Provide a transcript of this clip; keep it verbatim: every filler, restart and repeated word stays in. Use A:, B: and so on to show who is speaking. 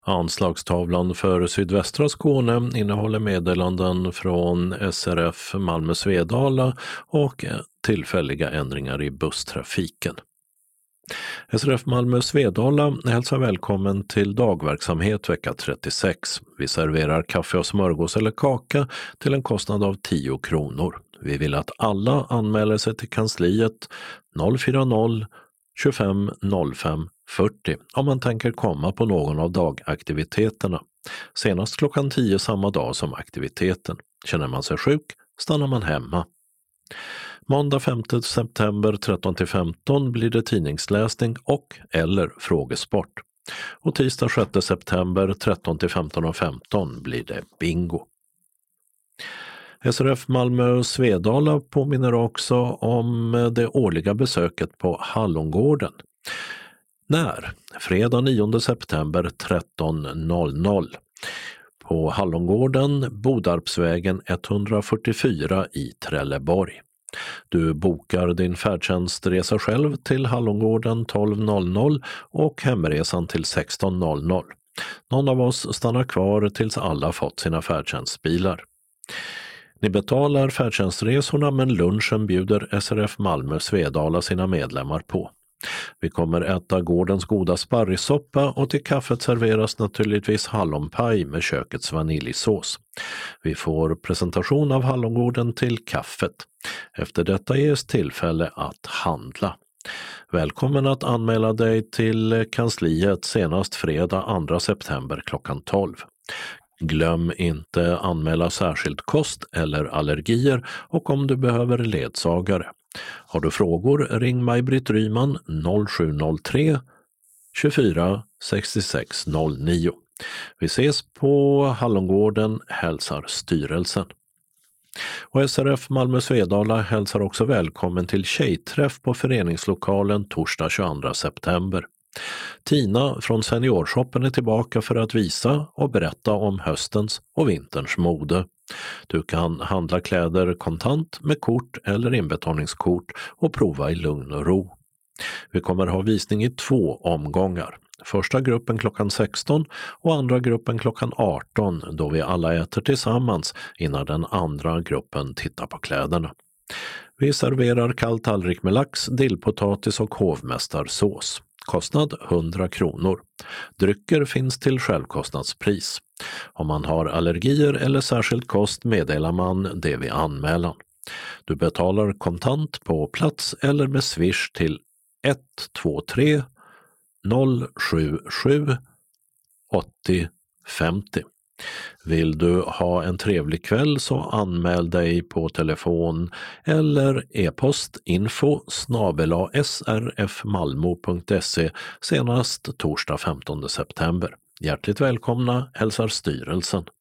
A: Anslagstavlan för sydvästra Skåne innehåller meddelanden från S R F Malmö Svedala och tillfälliga ändringar i busstrafiken. S R F Malmö Svedala hälsar välkommen till dagverksamhet vecka trettiosex. Vi serverar kaffe och smörgås eller kaka till en kostnad av tio kronor. Vi vill att alla anmäler sig till kansliet noll fyra noll tjugofem noll fem fyrtio om man tänker komma på någon av dagaktiviteterna. Senast klockan tio samma dag som aktiviteten. Känner man sig sjuk stannar man hemma. Måndag femte september tretton till femton blir det tidningsläsning och eller frågesport. Och tisdag sjätte september tretton till femton och femton blir det bingo. S R F Malmö Svedala påminner också om det årliga besöket på Hallongården. När? Fredag nionde september tretton noll noll. På Hallongården, Bodarpsvägen etthundrafyrtiofyra i Trelleborg. Du bokar din färdtjänstresa själv till Hallongården tolv noll noll och hemresan till sexton noll noll. Någon av oss stannar kvar tills alla fått sina färdtjänstbilar. Ni betalar färdtjänstresorna men lunchen bjuder S R F Malmö Svedala sina medlemmar på. Vi kommer äta gårdens goda sparrissoppa och till kaffet serveras naturligtvis hallonpaj med kökets vaniljsås. Vi får presentation av Hallongården till kaffet. Efter detta ges tillfälle att handla. Välkommen att anmäla dig till kansliet senast fredag andra september klockan tolv. Glöm inte anmäla särskilt kost eller allergier och om du behöver ledsagare. Har du frågor ring Maj-Britt Ryman noll sju noll tre tjugofyra sextiosex noll nio. Vi ses på Hallongården, hälsar styrelsen. Och S R F Malmö Svedala hälsar också välkommen till tjejträff på föreningslokalen torsdag tjugoandra september. Tina från Seniorshoppen är tillbaka för att visa och berätta om höstens och vinterns mode. Du kan handla kläder kontant med kort eller inbetalningskort och prova i lugn och ro. Vi kommer ha visning i två omgångar. Första gruppen klockan sexton och andra gruppen klockan arton då vi alla äter tillsammans innan den andra gruppen tittar på kläderna. Vi serverar kall tallrik med lax, dillpotatis och hovmästarsås. Kostnad hundra kronor. Drycker finns till självkostnadspris. Om man har allergier eller särskild kost meddelar man det vid anmälan. Du betalar kontant på plats eller med swish till ett två tre noll sju sju åttio femtio. Vill du ha en trevlig kväll så anmäl dig på telefon eller e-post info snabel-a srfmalmo punkt se senast torsdag femtonde september. Hjärtligt välkomna hälsar styrelsen.